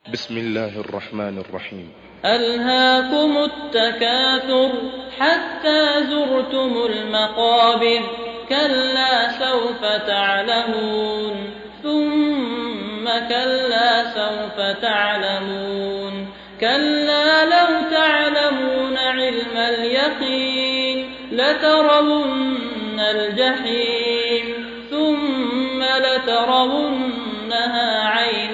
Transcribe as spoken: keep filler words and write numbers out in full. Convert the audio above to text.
بسم الله الرحمن الرحيم. ألهاكم التكاثر حتى زرتم المقابر كلا سوف تعلمون ثم كلا سوف تعلمون كلا لو تعلمون علم اليقين لترون الجحيم ثم لترونها عين